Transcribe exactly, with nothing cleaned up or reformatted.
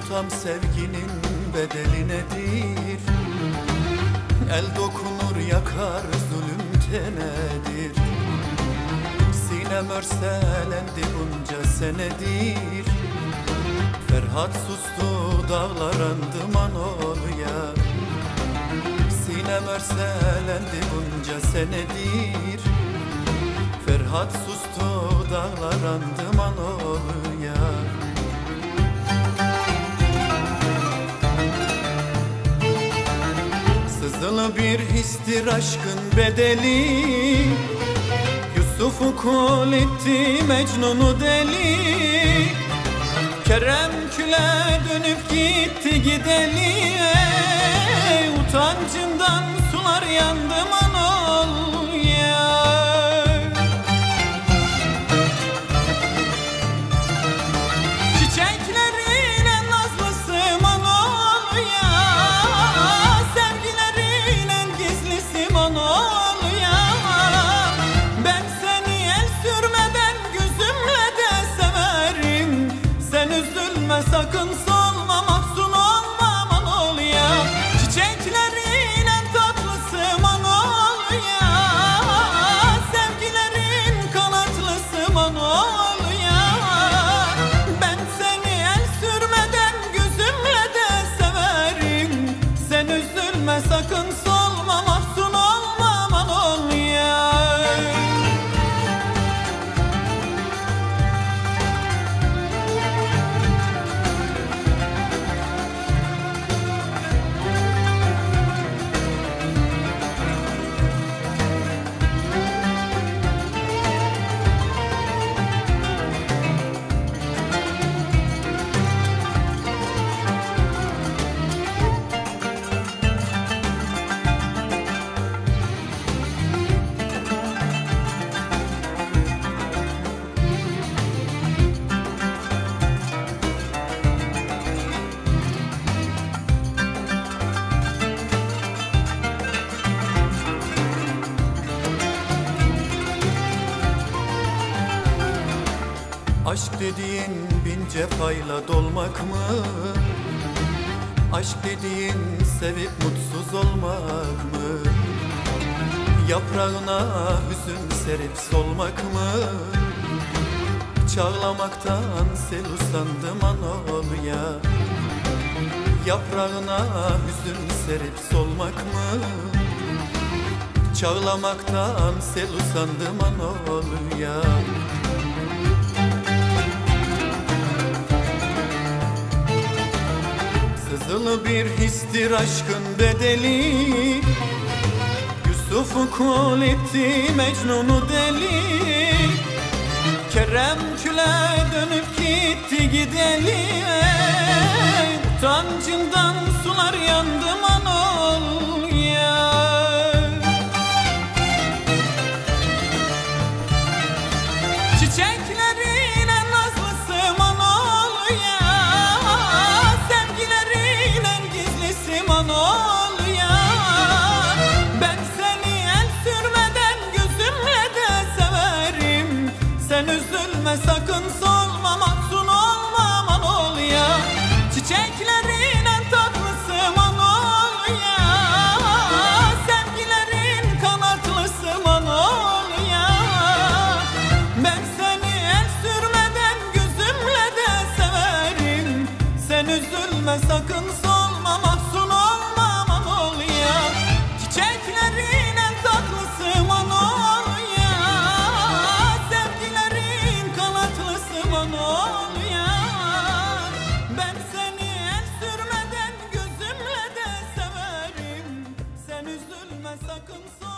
tutam sevginin bedeli nedir? El dokunur yakar zulüm tenedir. Sinem örselendi bunca senedir. Ferhat sustu dağlar andıman ol ya. Sinem örselendi bunca senedir. Ferhat sustu dağlar andıman ol ya. Sızılı bir histir aşkın bedeli. Yusuf'u kul etti Mecnun'u deli. Kerem küle dönüp gitti gideli. Ey, utancından sular yandı manol ya. Çiçeklerin en nazlısı manol ya. Sevgilerin en gizlisi manol ya. Ben seni el sürmeden gözümle de severim. Sen üzülme sakın solma mahzun olma manol ya. Çiçeklerin en tatlısı manol ya. Sevgilerin kanatlısı manol ya. Ben seni el sürmeden gözümle de severim. Sen üzülme sakın solma mahzun olma manol ya. Aşk dediğin bin cefayla dolmak mı? Aşk dediğin sevip mutsuz olmak mı? Yaprağına hüzün serip solmak mı? Çağlamaktan sel usandım anol ya. Yaprağına hüzün serip solmak mı? Çağlamaktan sel usandım anol ya. Sızılı bir histir aşkın bedeli. Yusuf'u kul etti Mecnun'u deli. Kerem küle dönüp gitti gideli. Utancından sular yandı manol ya. Çiçeklerin en nazlısı manol ya. Sevgilerin en gizlisi manol ya. Ben seni el sürmeden gözümle de severim. Sen üzülme sakın solma mahzun olma manol ya. Çiçeklerin en tatlısı manol ya. Sevgilerin kanatlısı manol ya. Ben seni el sürmeden gözümle de severim. Sen üzülme sakın solma mahzun olma manol ya. Çiçeklerin en tatlısı manol ya. Sevgilerin kanatlısı manol ya. Ben seni el sürmeden gözümle de severim. Sen üzülme sakın solma.